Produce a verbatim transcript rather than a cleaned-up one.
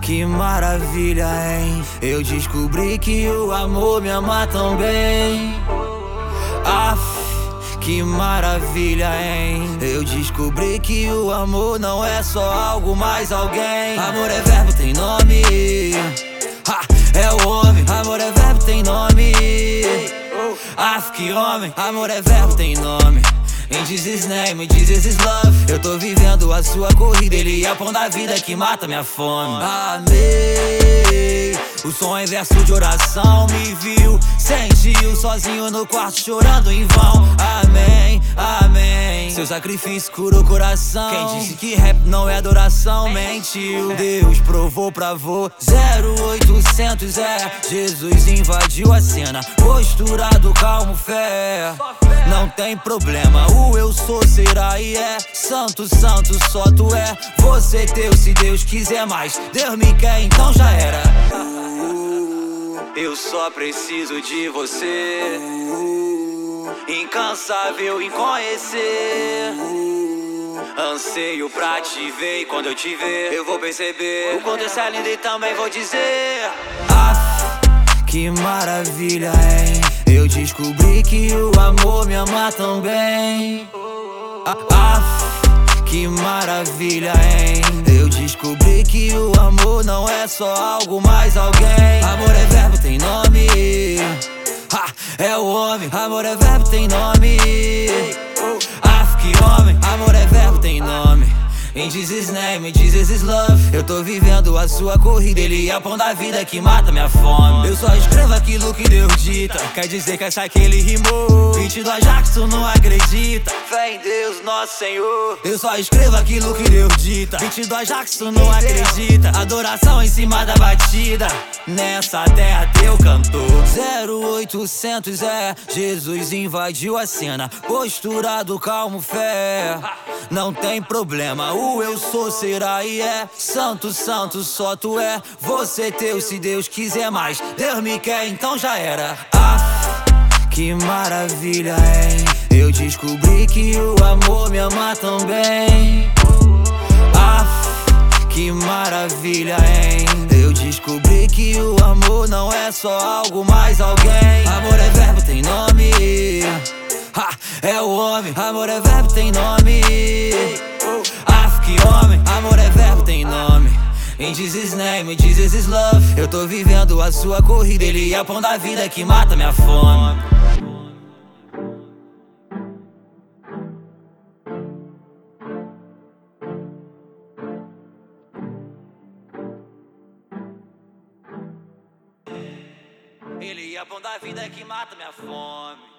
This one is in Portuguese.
Que maravilha, hein? Eu descobri que o amor me ama também. Aff, que maravilha, hein? Eu descobri que o amor não é só algo, mais alguém. Amor é verbo, tem nome. Ha, é o homem. Amor é verbo, tem nome. Aff, que homem. Amor é verbo, tem nome. In Jesus' name, in Jesus' love. Eu tô vivendo a sua corrida, ele é o pão da vida que mata minha fome. Amei. O som é verso de oração. Me viu, sentiu sozinho no quarto chorando em vão. Amém, amém. Seu sacrifício curou o coração. Quem disse que rap não é adoração mentiu. Deus provou pra vô. Zero oitocentos é. Jesus invadiu a cena. Posturado, calmo, fé. Não tem problema, o eu sou será e é. Santo, santo, só tu é. Você teu, se Deus quiser mais. Deus me quer, então já era. Eu só preciso de você, incansável em conhecer. Anseio pra te ver e quando eu te ver eu vou perceber o quanto essa é lindo e também vou dizer. Aff, que maravilha, hein? Eu descobri que o amor me ama também. Aff, que maravilha, hein? Eu descobri que o amor não é só algo, mais alguém. Amor é verbo, tem nome. Ha, é o homem. Amor é verbo, tem nome. Aff, que homem. Amor é verbo, tem nome. In Jesus' name, in Jesus' love. Eu tô vivendo a sua corrida, ele é o pão da vida que mata minha fome. Eu só escrevo aquilo que Deus dita. Quer dizer que essa que ele rimou. vinte e dois já que tu não acredita. Fé em Deus, nosso Senhor. Eu só escrevo aquilo que Deus dita. vinte e dois já que tu não acredita. Adoração em cima da batida. Nessa terra teu cantor. Zero oitocentos é. Jesus invadiu a cena. Posturado, calmo, fé. Não tem problema, o eu sou será e é. Santo, santo, só tu é. Você teu, se Deus quiser mais. Deus me quer, então já era. Aff, que maravilha, hein? Eu descobri que o amor me ama também. Aff, que maravilha, hein? Eu descobri que o amor não é só algo, mais alguém. Amor é verbo, tem nome. Ha, é o homem. Amor é verbo, tem nome. Aff, que homem. Amor é verbo, tem nome. In Jesus' name, in Jesus' love. Eu tô vivendo a sua corrida, ele é o pão da vida que mata minha fome. Ele é o pão da vida que mata minha fome.